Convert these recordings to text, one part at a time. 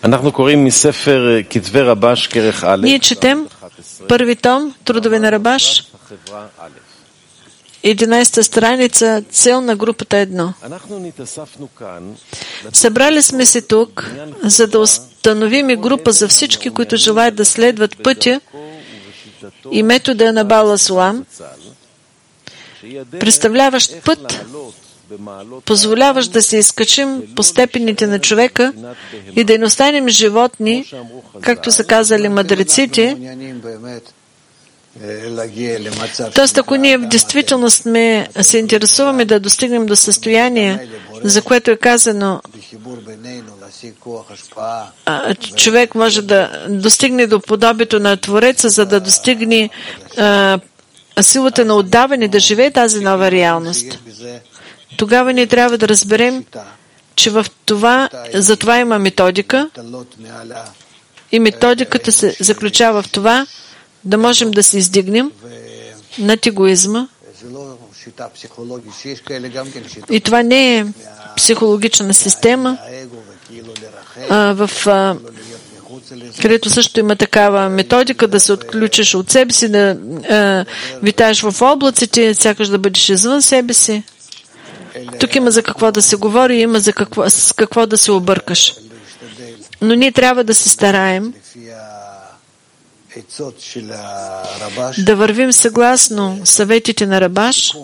Ние четем първи том, Трудове на Рабаш, 11-та страница, цел на групата 1. Събрали сме се тук, за да установим и група за всички, които желаят да следват пътя и метода на Баал ха-Сулам, представляващ път, позволяващ да се изкачим по степените на човека и да не останем животни, както са казали мъдреците. Тоест, ако ние в действителност се интересуваме да достигнем до състояние, за което е казано, човек може да достигне до подобието на Твореца, за да достигне силата на отдаване, да живее тази нова реалност. Тогава ние трябва да разберем, че за това има методика и методиката се заключава в това да можем да се издигнем над егоизма. И това не е психологична система, където също има такава методика да се отключиш от себе си, да витаеш в облаците, сякаш да бъдеш извън себе си. Тук има за какво да се говори, има с какво да се объркаш. Но ние трябва да се стараем да вървим съгласно съветите на Рабаш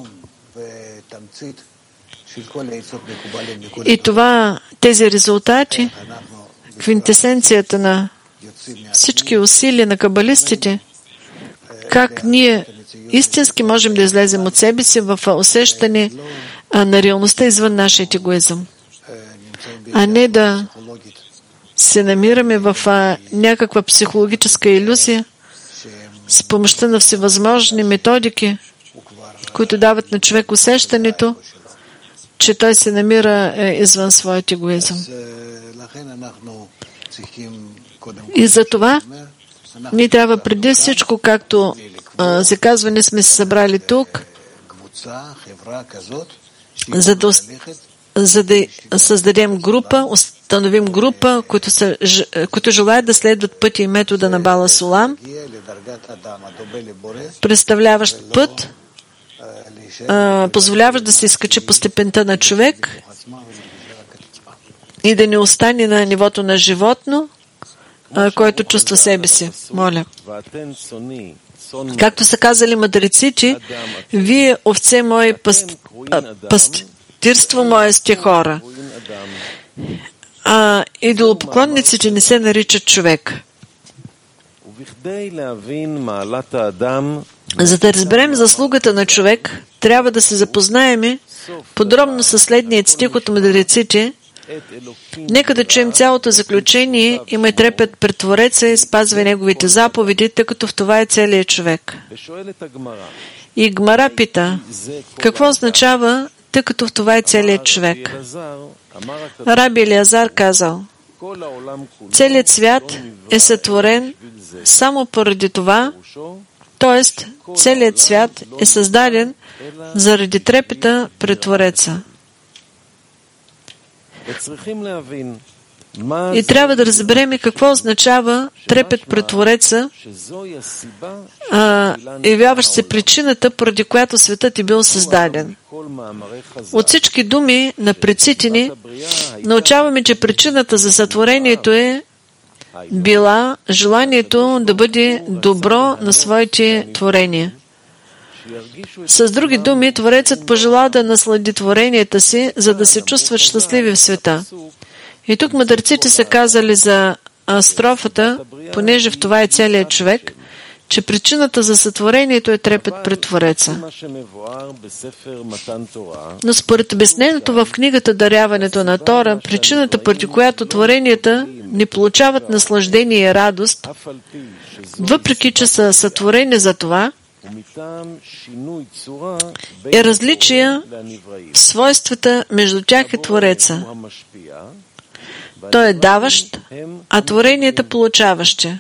и тези резултати, квинтесенцията на всички усилия на кабалистите, как ние истински можем да излезем от себе си в усещане на реалността извън нашия егоизъм, а не да се намираме в някаква психологическа илюзия с помощта на всевъзможни методики, които дават на човек усещането, че той се намира извън своят егоизъм. И за това ние трябва преди всичко, както се казва, ние сме се събрали тук, за да създадем група, установим група, които желаят да следват пътя и метода на Баал ха-Сулам, представляващ път, позволяващ да се изкачи по степента на човек и да не остане на нивото на животно, който чувства себе си. Моля. Както са казали мъдреците, вие, овце мои, пастирство мое сте хора. Идолопоклонниците не се наричат човек. За да разберем заслугата на човек, трябва да се запознаем подробно със следният стих от мъдреците. Нека да чуем цялото заключение, имай трепет пред Твореца и спазвай Неговите заповеди, тъй като в това е целият човек. И Гмара пита, какво означава, тъй като в това е целият човек? Раби Елиазар казал, целият свят е сътворен само поради това, т.е. целият свят е създаден заради трепета пред Твореца. И трябва да разберем какво означава трепет пред Твореца, явяващ се причината, поради която светът е бил създаден. От всички думи на предците ни научаваме, че причината за сътворението е била желанието да бъде добро на своите творения. С други думи, Творецът пожела да наслади творенията си, за да се чувстват щастливи в света. И тук мъдреците са казали за строфата, понеже в това е целият човек, че причината за сътворението е трепет пред Твореца. Но според обяснението в книгата Даряването на Тора, причината, поради която творенията не получават наслаждение и радост, въпреки че са сътворени за това, е различия в свойствата между тях и Твореца. Той е даващ, а творенията получаващи.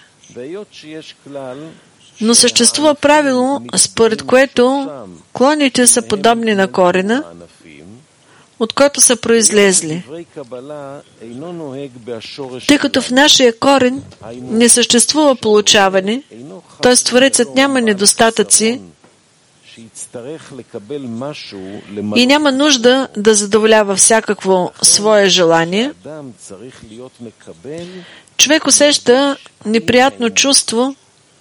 Но съществува правило, според което клоните са подобни на корена, от който са произлезли. Тъй като в нашия корен не съществува получаване, т.е. Творецът няма недостатъци и няма нужда да задоволява всякакво свое желание, човек усеща неприятно чувство,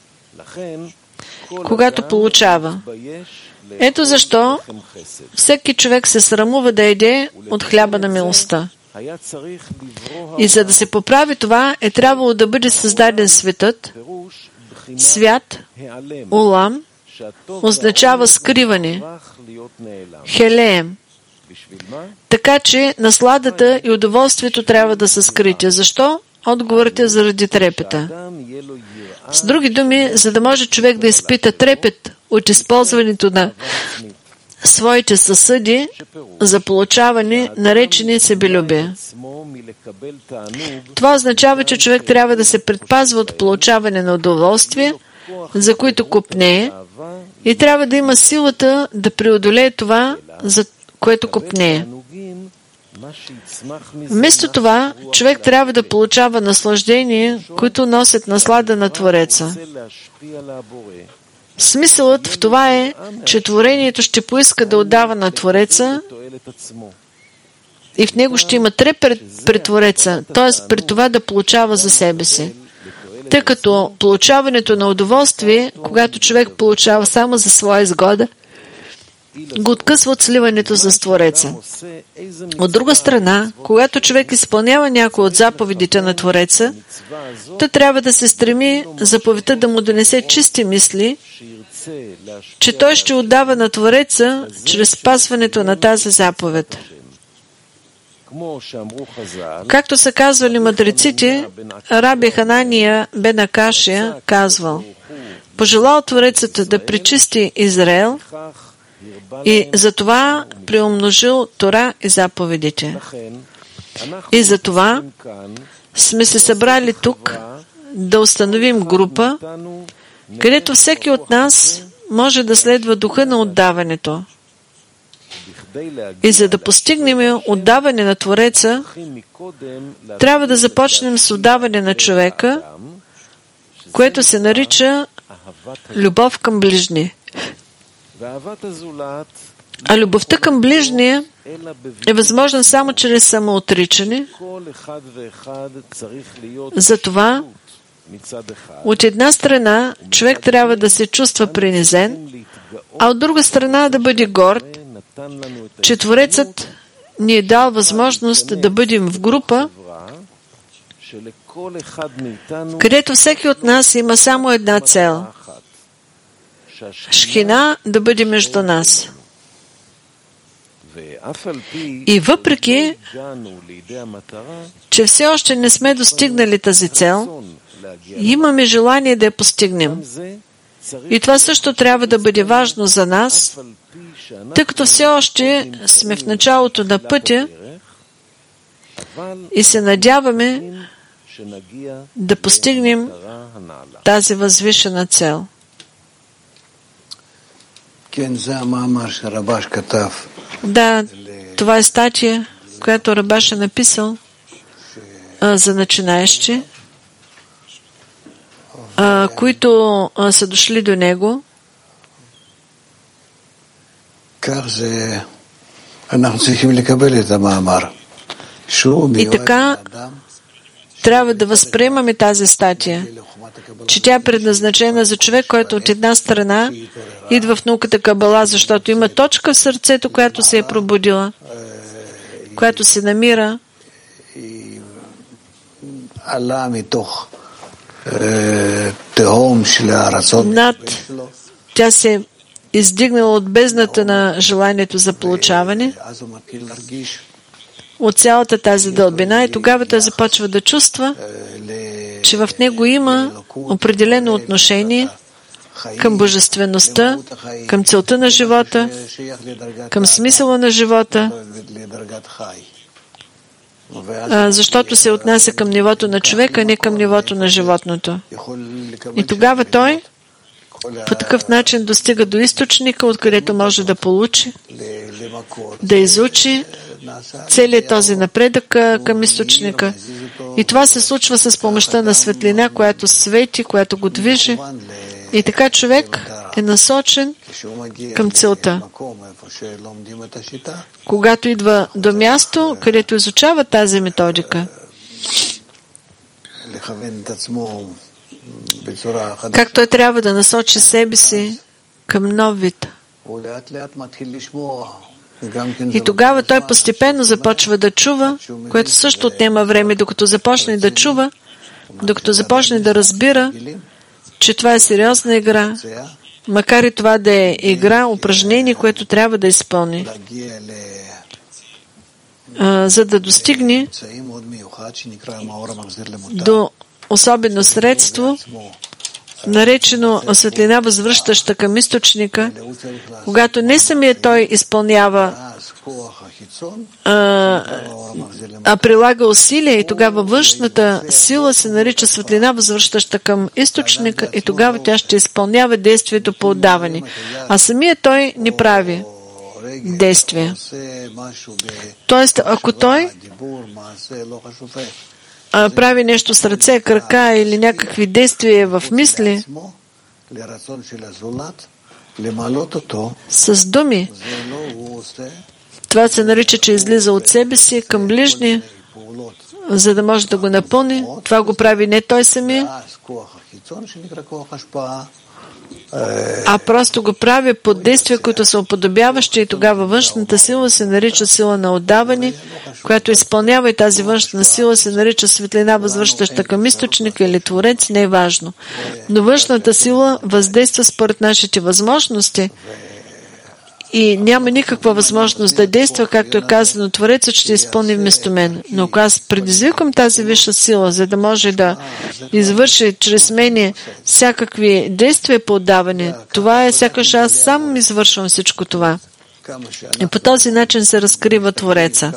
когато получава. Ето защо всеки човек се срамува да яде от хляба на милостта. И за да се поправи това, е трябвало да бъде създаден светът. Свят, улам, означава скриване, хелеем. Така че насладата и удоволствието трябва да са скрити. Защо? Отговорът е заради трепета. С други думи, за да може човек да изпита трепет от използването на своите съсъди за получаване, наречени себелюбие. Това означава, че човек трябва да се предпазва от получаване на удоволствие, за които копнее, и трябва да има силата да преодолее това, за което копнее. Вместо това, човек трябва да получава наслаждение, които носят наслада на Твореца. Смисълът в това е, че творението ще поиска да отдава на Твореца и в него ще има трепет пред Твореца, т.е. пред това да получава за себе си. Тъй като получаването на удоволствие, когато човек получава само за своя изгода, го откъсва от сливането с Твореца. От друга страна, когато човек изпълнява някои от заповедите на Твореца, то трябва да се стреми заповедта да му донесе чисти мисли, че той ще отдава на Твореца чрез спазването на тази заповед. Както са казвали мъдреците, Раби Ханания бен Акашия казвал: пожелал Творецът да пречисти Израел и затова приумножил Тора и заповедите. И затова сме се събрали тук да установим група, където всеки от нас може да следва духа на отдаването. И за да постигнем отдаване на Твореца, трябва да започнем с отдаване на човека, което се нарича любов към ближния. А любовта към ближния е възможна само чрез самоотричане. Затова, от една страна, човек трябва да се чувства принизен, а от друга страна да бъде горд, че Творецът ни е дал възможност да бъдем в група, където всеки от нас има само една цел – Шхина да бъде между нас. И въпреки, че все още не сме достигнали тази цел, имаме желание да я постигнем. И това също трябва да бъде важно за нас, тъй като все още сме в началото на пътя и се надяваме да постигнем тази възвишена цел. Да, това е статия, която Рабаш е написал за начинаещи, които са дошли до него. И така трябва да възприемаме тази статия, че тя е предназначена за човек, който от една страна идва в науката Кабала, защото има точка в сърцето, която се е пробудила, която се намира тя се е издигнала от бездната на желанието за получаване, от цялата тази дълбина, и тогава той започва да чувства, че в него има определено отношение към божествеността, към целта на живота, към смисъла на живота, защото се отнася към нивото на човека, а не към нивото на животното. И тогава той по такъв начин достига до източника, откъдето може да получи, да изучи, целият този напредък към източника. И това се случва с помощта на светлина, която свети, която го движи. И така човек е насочен към целта. Когато идва до място, където изучава тази методика, как той трябва да насочи себе си към нов вид. И тогава той постепенно започва да чува, което също отнема време, докато започне да чува, докато започне да разбира, че това е сериозна игра, макар и това да е игра, упражнение, което трябва да изпълни, за да достигне до особено средство, наречено светлина, възвръщаща към източника, когато не самият той изпълнява, а прилага усилия, и тогава външната сила се нарича светлина, възвръщаща към източника, и тогава тя ще изпълнява действието по отдаване. А самият той не прави действия. Тоест, ако той прави нещо с ръце, крака или някакви действия в мисли, с думи, това се нарича, че излиза от себе си към ближния, за да може да го напълни. Това го прави не той самия, а просто го прави под действия, които са уподобяващи, и тогава външната сила се нарича сила на отдаване, която изпълнява, и тази външна сила се нарича светлина, възвръщаща към източника или Творец, не е важно. Но външната сила въздейства според нашите възможности и няма никаква възможност да действа, както е казано, Творецът ще изпълни вместо мен. Но ако аз предизвикам тази висша сила, за да може да извърши чрез мене всякакви действия по отдаване, това е сякаш аз сам извършвам всичко това. И по този начин се разкрива Твореца.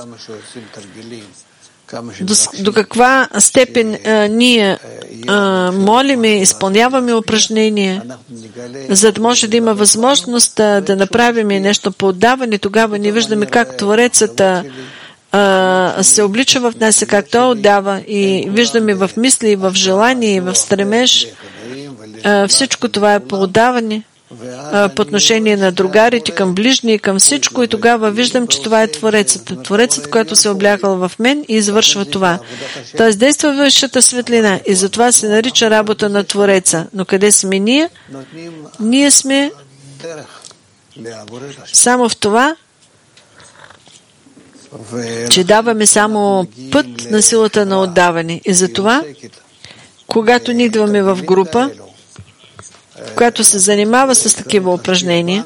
До каква степен ние молиме, изпълняваме упражнения, за да може да има възможност да направим нещо по отдаване, тогава ние виждаме как Творецът се облича в нас и как той отдава, и виждаме в мисли, в желание, и в стремеж. Всичко това е по отдаване по отношение на другарите, към ближни и към всичко, и тогава виждам, че това е Творецът. Творецът, който се облягал в мен и извършва това. Тоест действа висшата светлина, и затова се нарича работа на Твореца. Но къде сме ние? Ние сме само в това, че даваме само път на силата на отдаване. И затова, когато ни идваме в група, която се занимава с такива упражнения,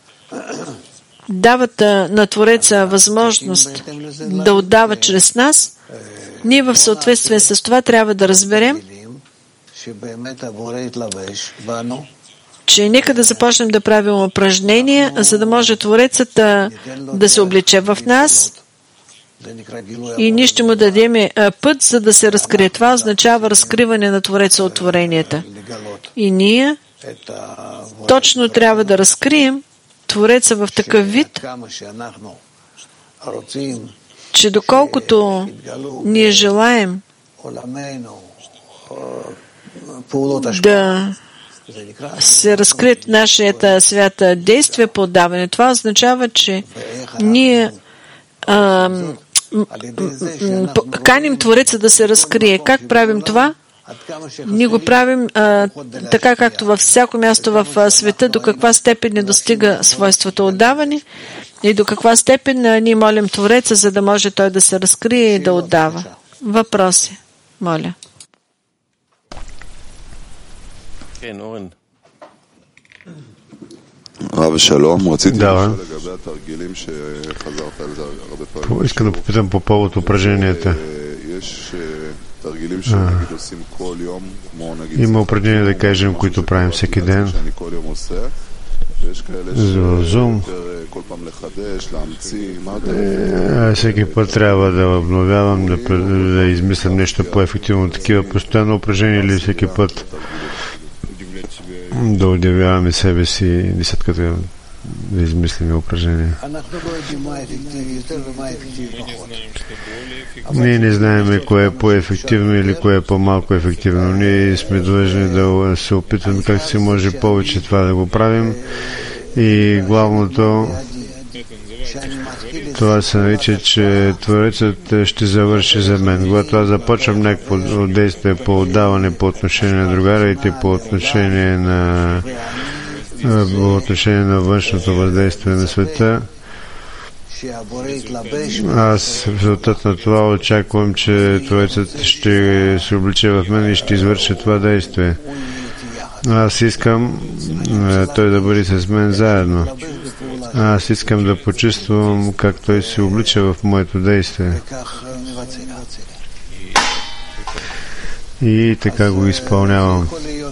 дават на Твореца възможност да отдава чрез нас, ние в съответствие с това трябва да разберем, че нека да започнем да правим упражнения, за да може Творецът да се облече в нас, и ние ще му дадем път, за да се разкрие. Това означава разкриване на Твореца от творенията. И ние точно трябва да разкрием Твореца в такъв вид, че доколкото ние желаем да се разкрият нашата свята действие по отдаване, това означава, че ние каним Твореца да се разкрие. Как правим това? Ние го правим така, както във всяко място в света, до каква степен не достига свойството отдаване и до каква степен ние молим Твореца, за да може той да се разкрие и да отдава. Въпроси? Моля. Да. Искам да попитам по повод упражненията. Има упражнения, да кажем, които правим всеки ден. За Zoom. Всеки път трябва да обновявам, да измислям нещо по-ефективно. Такива постоянно упражнения или всеки път да удивяваме себе си десетката да измислим упражнения. Ние не знаем кое е по-ефективно или кое е по-малко ефективно. Ние сме длъжни да се опитваме как се може повече това да го правим. И главното това се нарича, че Творецът ще завърши за мен. Когато аз започвам някакво действие по отдаване по отношение на другарите, по отношение на външното въздействие на света, аз в резултат на това очаквам, че Творецът ще се облече в мен и ще извърши това действие. Аз искам той да бъде с мен заедно. Аз искам да почувствам как той се облича в моето действие. И така го изпълнявам.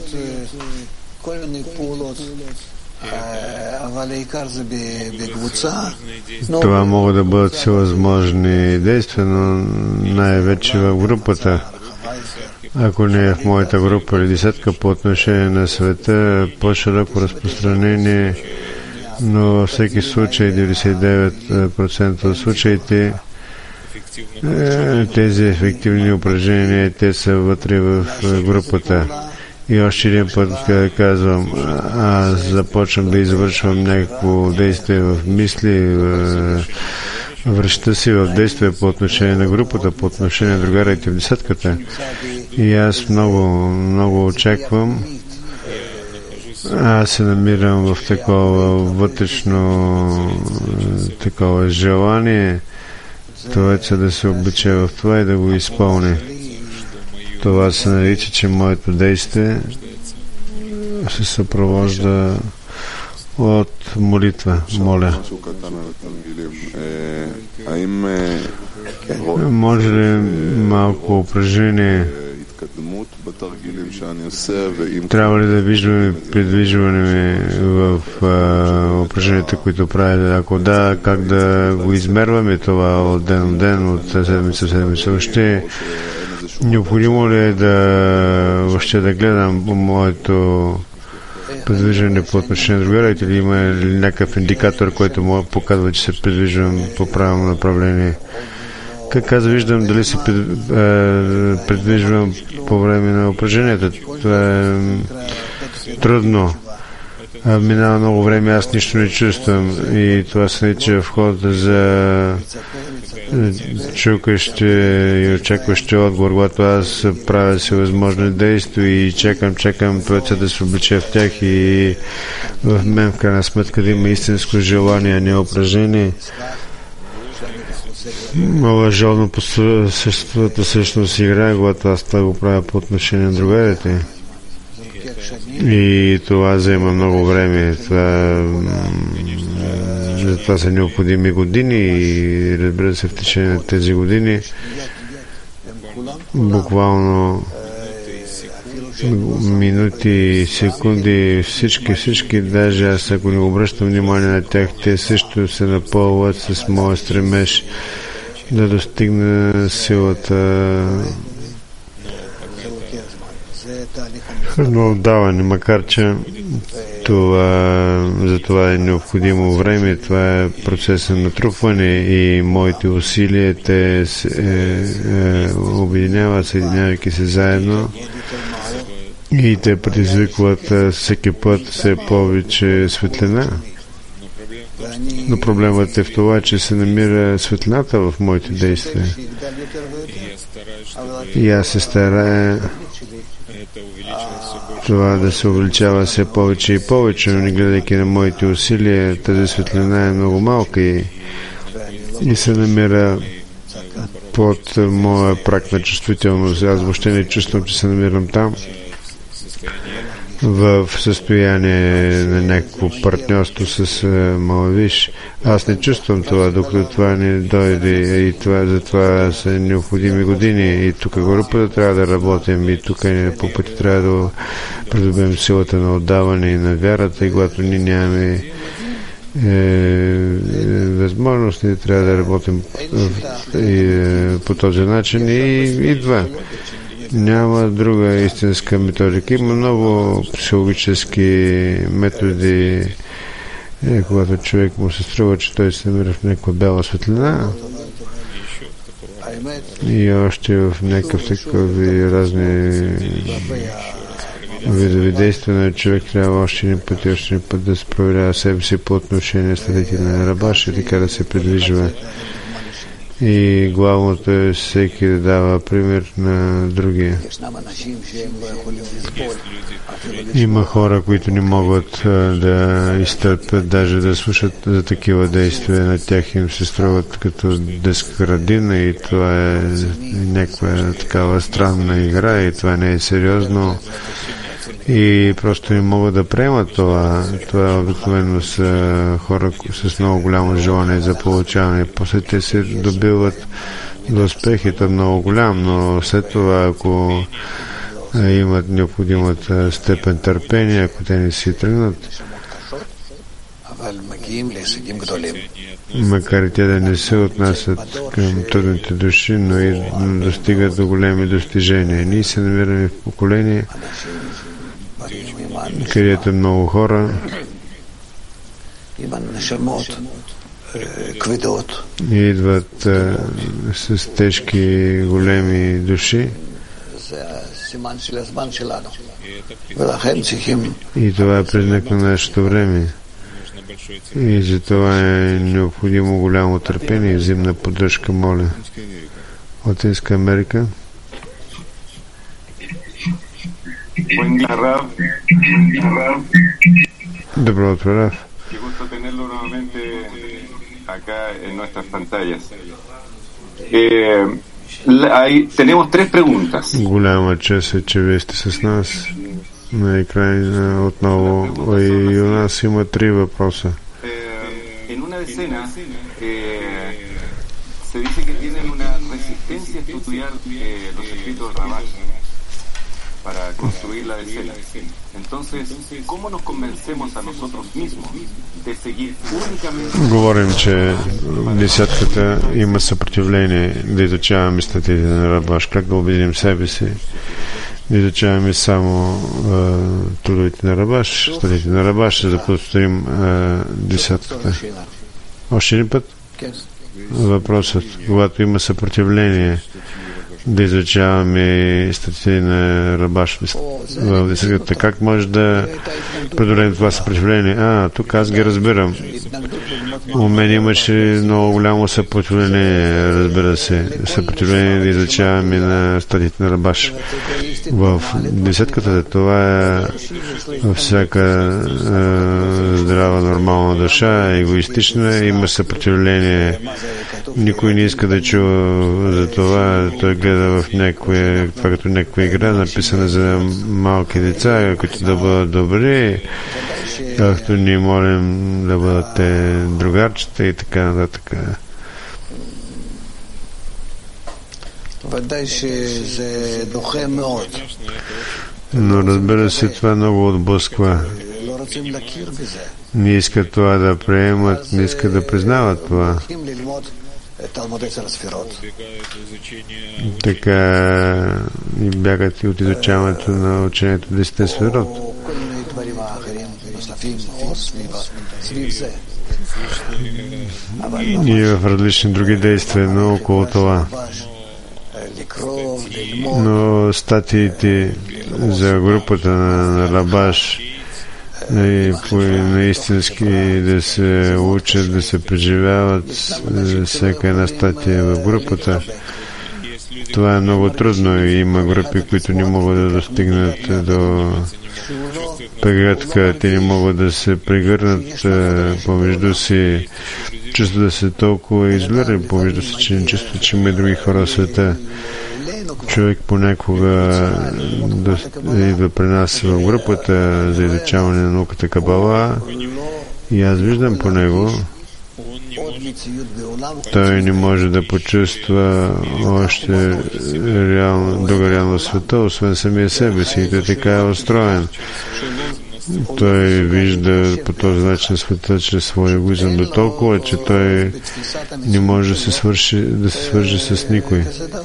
Това могат да бъдат всевъзможни действия, но най-вече в групата. Ако не е в моята група или десетка по отношение на света, по-широко разпространение, но във всеки случай, 99% от случаите, тези ефективни упражнения, те са вътре в групата. И още един път казвам, аз започвам да извършвам някакво действие в мисли, връща си в действие по отношение на групата, по отношение на другарите в десетката. И аз много очаквам. Аз се намирам в такова вътрешно такова желание това да се облече в това и да го изпълни. Това се нарича, че моето действие се съпровожда от молитва. Моля. Може ли малко упражнение? Трябва ли да виждаме придвижване в упражненията, които правят? Ако да, как да го измерваме това от ден в ден, от седмица в седмица? Въобще необходимо ли е въобще да гледам моето придвижване по отношение на другарите, или има ли някакъв индикатор, който му показва, че се придвижвам по правилно направление? Как аз виждам дали се придвижвам по време на упражненията? Това е трудно. Минава много време, аз нищо не чувствам и това се нарича вход за чукащи и очакващи отговор, когато аз правя всевъзможни действия и чакам това да се облече в тях и в мен в крайна сметка да има истинско желание, а не упражнение. Лъжовно по съществото всъщност играе, когато аз това го правя по отношение на другарите. И това взема много време. Това са необходими години и разбира се в течение на тези години буквално минути, секунди, всички, даже аз ако не обръщам внимание на тях, те също се напълват с моя стремеж да достигна силата на отдаване, макар че за това е необходимо време, това е процес на натрупване и моите усилия те се обединяват, съединявайки се заедно и те предизвикват всеки път все повече светлина. Но проблемът е в това, че се намира светлината в моите действия. И аз се старая това да се увеличава все повече и повече, но не гледайки на моите усилия, тази светлина е много малка и се намира под моя праг на чувствителност. Аз въобще не чувствам, че се намирам там в състояние на някакво партньорство с Малавиш. Аз не чувствам това, докато това не дойде и затова са необходими години и тук групата трябва да работим и тук по пъти трябва да придобием силата на отдаване и на вярата и когато ние нямаме възможност, ние трябва да работим по този начин и идва. Няма друга истинска методика. Има много психологически методи И когато човек му се струва, че той се намира в някаква бяла светлина и още в някакъв такъв и разни видови действия на човек трябва още един път да се проверява себе си по отношение с стадите на Рабаш и така да се придвижва. И главното е всеки да дава пример на другия. Има хора, които не могат да изтърпят, даже да слушат за такива действия. На тях им се струват като детска градина и това е някаква такава странна игра и това не е сериозно. И просто не могат да приемат това. Това обикновено са хора с много голямо желание за получаване. После те се добиват до успехи, то е много голям, но след това, ако имат необходимата степен търпение, ако те не си тръгнат, макар и те да не се отнасят към трудните души, но и достигат до големи достижения. Ние се намираме в поколение, където много хора идват с тежки, големи души и това е признак на нашето време. И за това е необходимо голямо търпение и взаимна поддръжка, моля. Латинска Америка. Добро утро, Раф. Qué gusto tenerlo nuevamente acá en nuestras pantallas. Tenemos tres preguntas. Голяма чест е, че вие сте с нас на екрана отново. И у нас има три въпроса. En una decena se dice que tienen una resistencia a estudiar los escritos Rabash para construir la decena. Entonces, ¿cómo nos convencemos a nosotros mismos de seguir únicamente? Говорим, че десятката има съпротивление да изучаваме статите на Рабаш. Как да убедим себе си да изучаваме само трудовете на Рабаш, статите на Рабаш, за да построим десятката? Още един път? Въпросът, когато има съпротивление да изучаваме статите на Рабаш в десятката, как може да преодолеем това съпротивление? Тук аз ги разбирам. У мен имаше много голямо съпротивление, разбира се, съпротивление да изучаваме на статите на Рабаш. В десятката това е всяка здрава, нормална душа, егоистична, има съпротивление. Никой не иска да чува за това. Той гледа в някоя, това като някаква игра, написана за малки деца, които да бъдат добри, както ние молим да бъдете другарчета и така нататък. Но разбира се, това много отблъсква. Не искат това да приемат, не искат да признават това. Така и бягат и от изучаването на учението 10 сферот. И в различни други действия, но около това. Но статиите за групата на Рабаш и наистински да се учат, да се преживяват всяка една статия в групата. Това е много трудно и има групи, които не могат да достигнат до прегръдка. Те не могат да се прегърнат помежду си, чувстват да се толкова изолирани помежду си, че не чувстват, че има други хора в света. Човек понякога идва при нас в групата за изучаване на науката Кабала и аз виждам по него, той не може да почувства още друга реална света, освен самия себе си, и той така е устроен. Той вижда по този начин света чрез своя егоизъм до толкова, че той не може да се свърже с никой.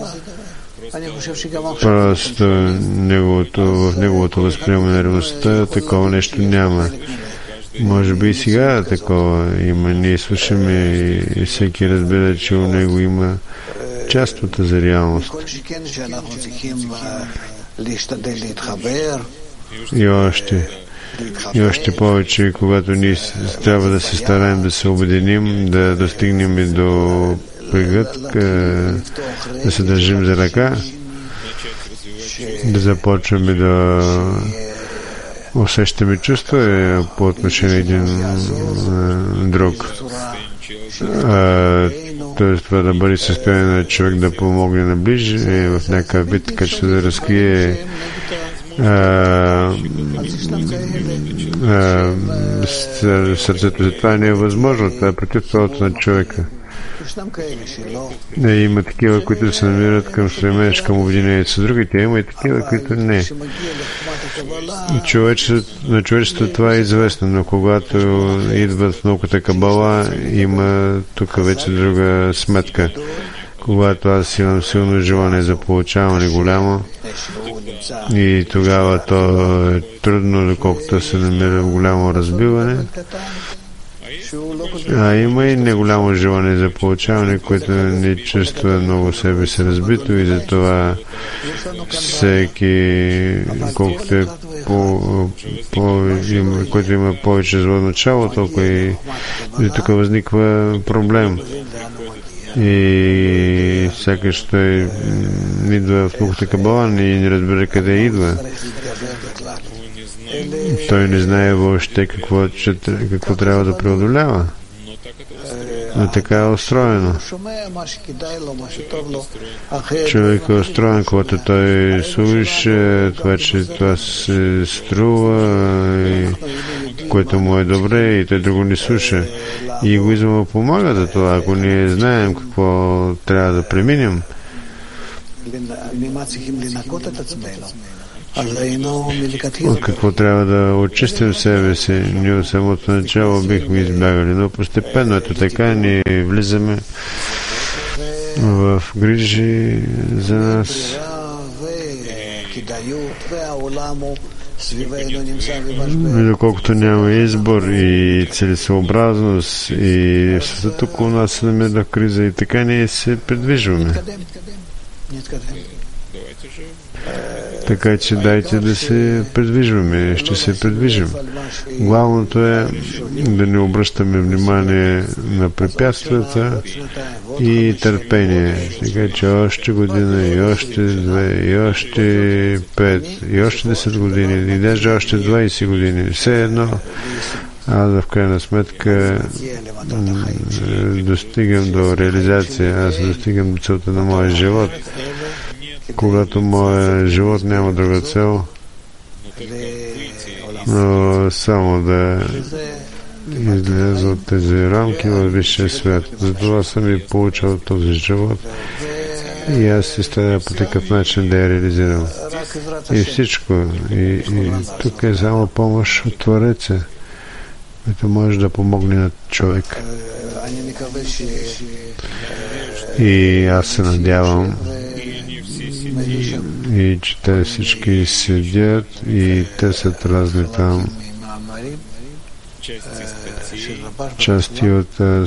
Просто в неговото възприемане на реалността такова нещо няма. Може би и сега такова има. Ние слушаме и всеки разбира, че у него има част от тази реалност. И още повече, когато ние трябва да се стараем да се обединим, да достигнем и до прегръдка, да се държим за ръка, да започваме да усещаме чувства по отношение един друг. Тоест това да бъде състояние на човек да помогне наближи в някакъв вид, така че да разкрие сърцето. За това не е възможно. Това е против правото на човека. Има такива, които се намират към стремеж, към обединение с другите. Има и такива, които не. На човечеството това е известно, но когато идват в науката Кабала, има тук вече друга сметка. Когато аз имам силно желание за получаване голямо, и тогава то е трудно, доколкото се намира в голямо разбиване. Има и неголямо желание за получаване, което не чувства много себе си разбито, и затова всеки, колкото е който има повече зло начало, толкова и тук възниква проблем. И сякаш той идва в науката Кабала и не разбира къде идва. Той не знае въобще какво трябва да преодолява. Но така е устроено. Човек е устроен, когато той слуша това, че това се струва, което му е добре, и той друго не слуша. И егоизма помага за това. Ако ние знаем какво трябва да преминем, от какво трябва да очистим себе си, ние от самото начало бихме избягали, но постепенно ето така ние влизаме в грижи за нас. Доколкото няма избор и целесообразност, и света около нас се намира в криза, и така ние се придвижваме. Така че дайте да се придвижваме, ще се придвижим. Главното е да не обръщаме внимание на препятствията и търпение. Така че още година, и още 2, и още 5, и още 10 години, и даже още 20 години. Все едно аз в крайна сметка достигам до реализация, аз достигам до целта на моя живот. Когато моя живот няма друга цел, но само да изляза от тези рамки във висшия свят. Затова съм и получил този живот и аз се старая по такъв начин да я реализирам. И всичко. И тук е само помощ от Твореца, който може да помогне на човек. И аз се надявам, и че те всички седят и търсят разни там части от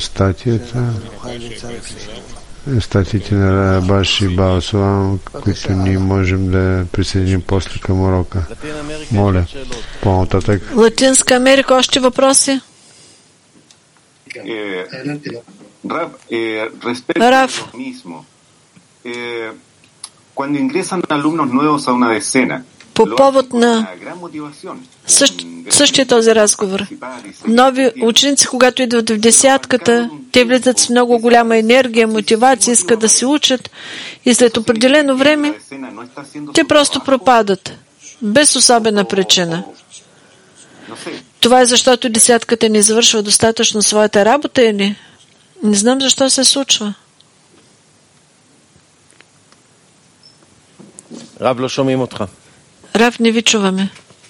статиите на Баши Баосуам, които ние можем да присъединим после към урока. Моля, по-нататък. Латинска Америка, още въпроси? Раф, по повод на същия този разговор. Нови ученици, когато идват в десятката, те влизат с много голяма енергия, мотивация, искат да се учат, и след определено време те просто пропадат, без особена причина. Това е защото десятката не завършва достатъчно своята работа или? Не знам защо се случва. Рав, не ви чуваме.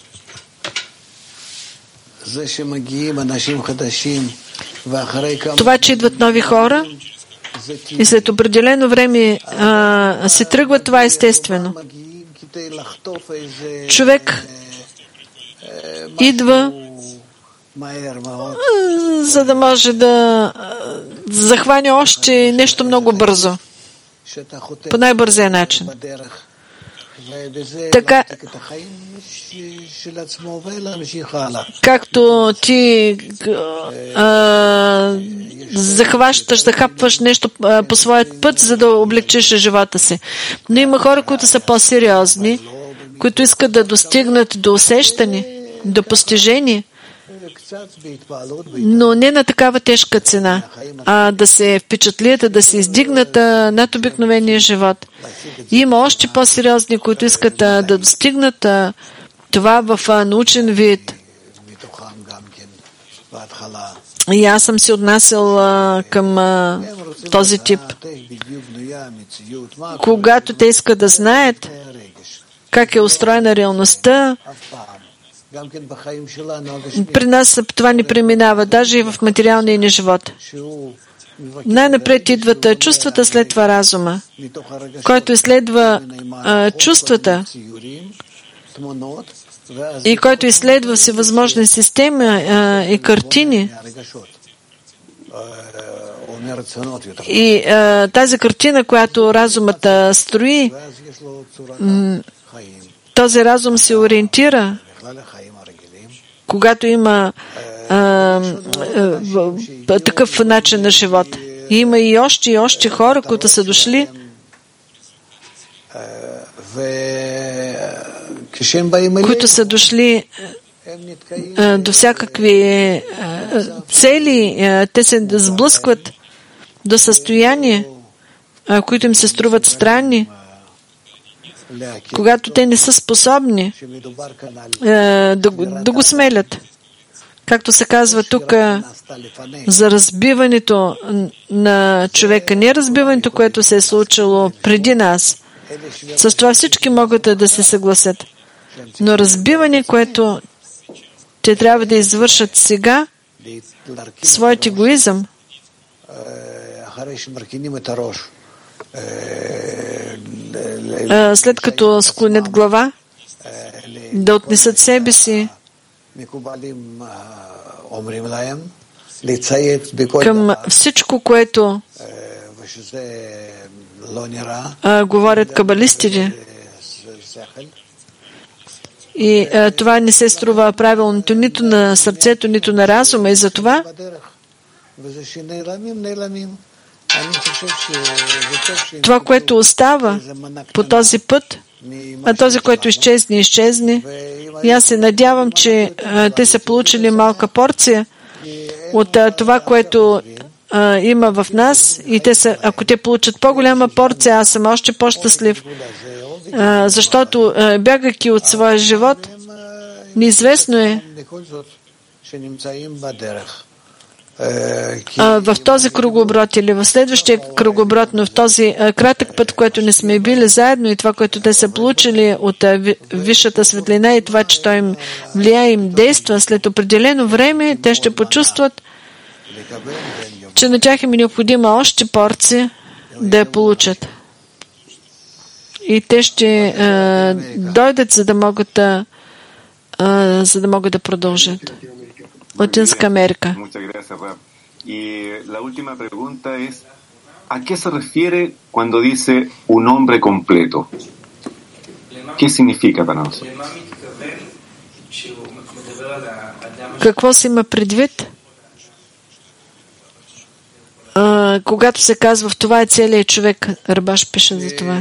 Това, че идват нови хора и след определено време се тръгват, това е естествено. Човек идва за да може да захване още нещо много бързо, по най-бързия начин. Така, както ти захващаш, захапваш нещо по своят път, за да облегчиш живота си. Но има хора, които са по-сериозни, които искат да достигнат до усещане, до постижение, но не на такава тежка цена, а да се впечатлят, да се издигнат над обикновения живот. И има още по-сериозни, които искат да достигнат това в научен вид. И аз съм се отнасял към този тип. Когато те искат да знаят как е устроена реалността, при нас това не преминава, даже и в материалния ни живот. Най-напред идват чувствата, след това разума, който изследва чувствата и който изследва всевъзможни системи и картини. И тази картина, която разумът строи, този разум се ориентира, когато има такъв начин на живот. И има и още хора, които са дошли, до всякакви цели. Те се сблъскват до състояния, които им се струват странни, когато те не са способни да го смелят. Както се казва тук за разбиването на човека, не разбиването, което се е случило преди нас. С това всички могат да се съгласят. Но разбиване, което те трябва да извършат сега, своят егоизъм, след като склонят глава, да отнесат себе си към всичко, което говорят кабалистите. И това не се струва правилното нито на сърцето, нито на разума. И затова това, което остава по този път, а този, който изчезне. И аз се надявам, че те са получили малка порция от това, което има в нас. И ако те получат по-голяма порция, аз съм още по-щастлив. Защото бягайки от своя живот, неизвестно е в този кръгооборот или в следващия кръгооборот, но в този кратък път, който не сме били заедно и това, което те са получили от висшата светлина и това, че той им влияе, им действа, след определено време те ще почувстват, че на тях им е необходима още порция да я получат. И те ще дойдат, за да могат да продължат. Латинска Америка. Y la última pregunta es, ¿a qué se refiere cuando dice un hombre completo? ¿Qué significa para nosotros? Какво се има предвид? Когато се казва, в това е целият човек, Рабаш пише за това.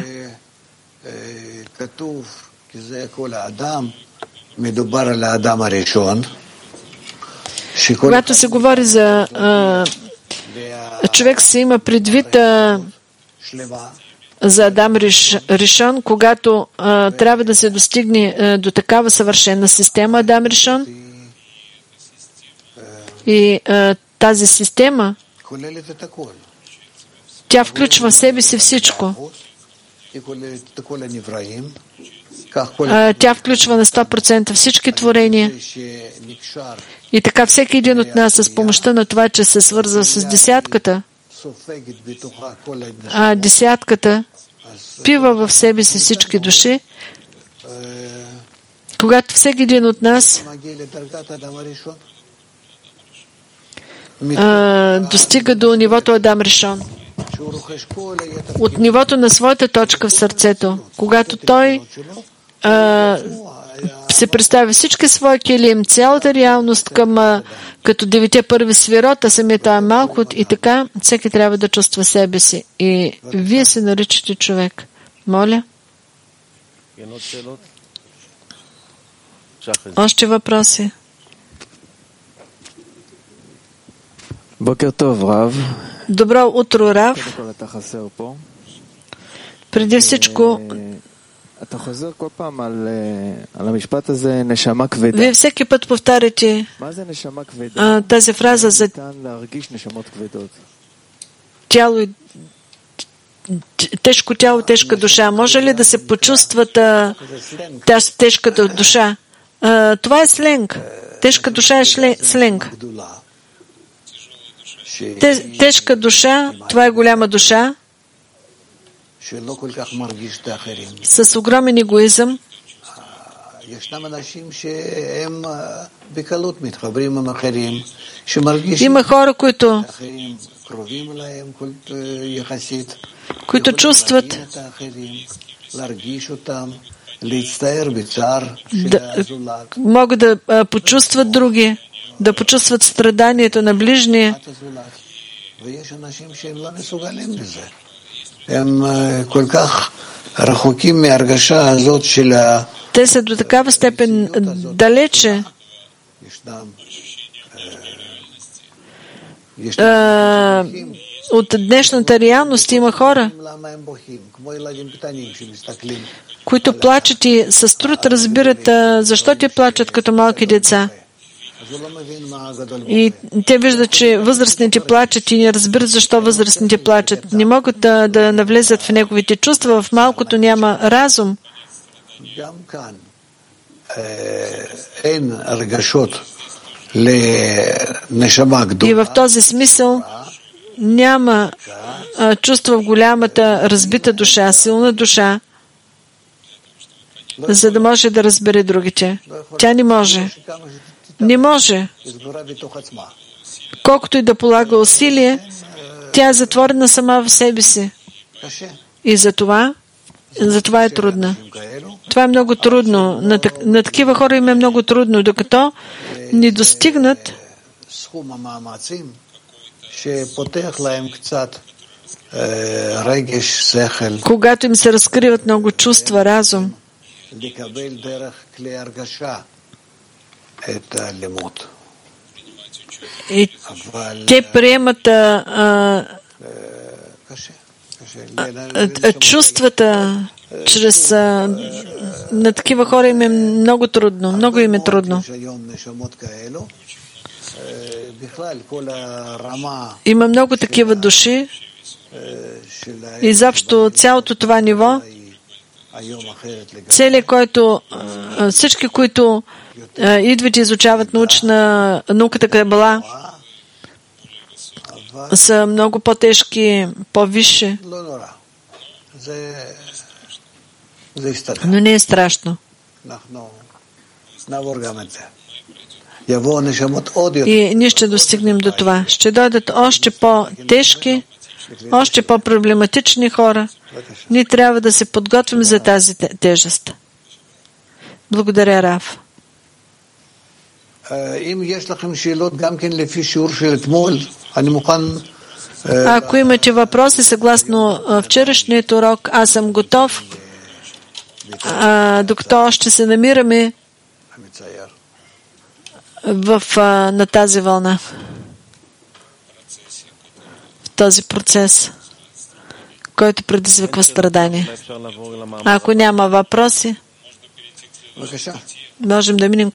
Когато се говори за човек, се има предвид за Адам Ришон, когато трябва да се достигне до такава съвършена система Адам Ришон. И тази система, тя включва в себе си всичко. Тя включва на 100% всички творения. И така всеки един от нас с помощта на това, че се свързва с десятката, а десятката пива в себе си всички души, когато всеки един от нас достига до нивото Адам Ришон. От нивото на своята точка в сърцето, когато той се представя всички свои келим, цялата реалност към като 9 първи свирот, а самия той е малко и така, всеки трябва да чувства себе си. И вие се наричате човек. Моля. Още въпроси? Добро утро, Рав. Преди всичко, вие всеки път повтаряте тази фраза за тяло и тежко тяло, тежка душа. Може ли да се почувстват тази тежката душа? Това е сленг. Тежка душа е сленг. Тежка душа, това е голяма душа, с огромен егоизъм. Има хора, които чувстват, могат да почувстват други, да почувстват страданието на ближния. Те са до такава степен далече от днешната реалност. Има хора, които плачат и с труд разбират защо те плачат като малки деца. И те виждат, че възрастните плачат и не разбират защо възрастните плачат. Не могат да навлезат в неговите чувства. В малкото няма разум. И в този смисъл няма чувства в голямата разбита душа, силна душа, за да може да разбере другите. Тя не може. Не може. Колкото и да полага усилие, тя е затворена сама в себе си. И затова е трудна. Това е много трудно. На такива хора им е много трудно, докато не достигнат когато им се разкриват много чувства, разум. И те приемат чувствата чрез на такива хора им е много трудно. Много им е трудно. Има много такива души. Изобщо цялото това ниво, всички, които идват и изучават науката Кабала, са много по-тежки, по-висши. Но не е страшно. И ние ще достигнем до това. Ще дойдат още по-тежки, още по-проблематични хора. Ние трябва да се подготвим за тази тежест. Благодаря, Рав. Ако имате въпроси съгласно вчерашният урок, аз съм готов, докато още се намираме на тази вълна, в този процес, който предизвиква страдание. Ако няма въпроси, можем да минем